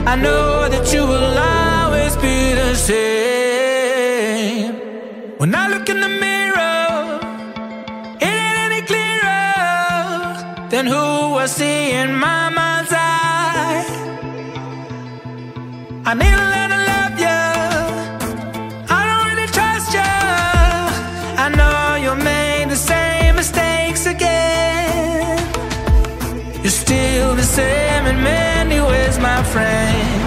I know that you will always be the same. When I look in the mirror, it ain't any clearer than who I see in my mind's eye. I need to learn to love you. I don't really trust you. I know you'll make the same mistakes again. You're still the same in many ways, my friend.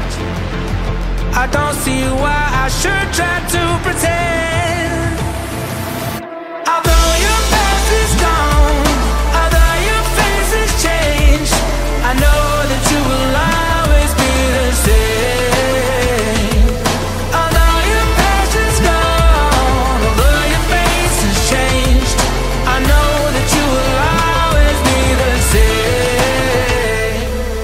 I don't see why I should try to pretend. Although your past is gone, although your face has changed, I know that you will always be the same. Although your past is gone, although your face has changed, I know that you will always be the same.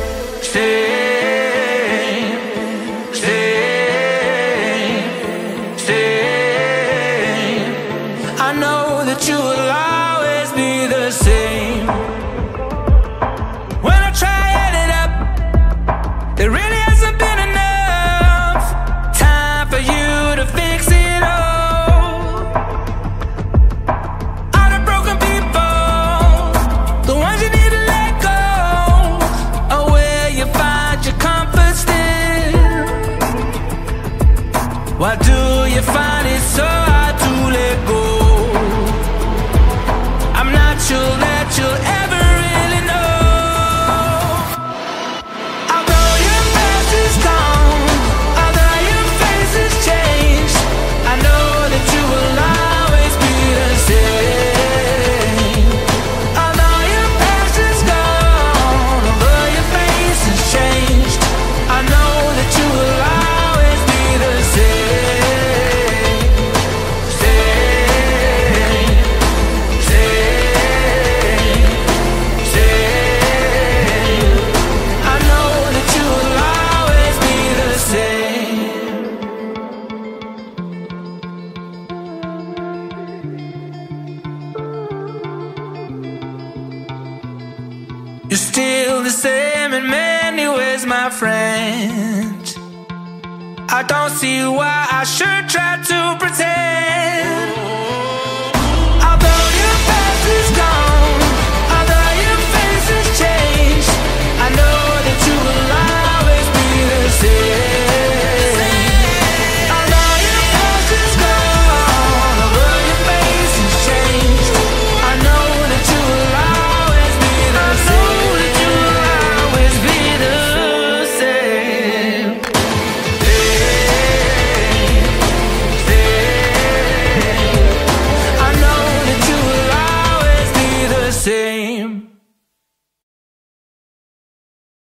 I know that you will always be the same. When I try add it up, there really hasn't been enough time for you to fix it all. All the broken people, the ones you need to let go, are where you find your comfort still. Why do you find it so hard to let go? I'm not sure that you'll ever really know. Although your past is gone, although your face has changed, I know that you will always be the same. Although your past is gone, although your face has changed, I know that you will always be the same. I know that you will always be the same. You're still the same in many ways, my friend. I don't see why I should try to pretend.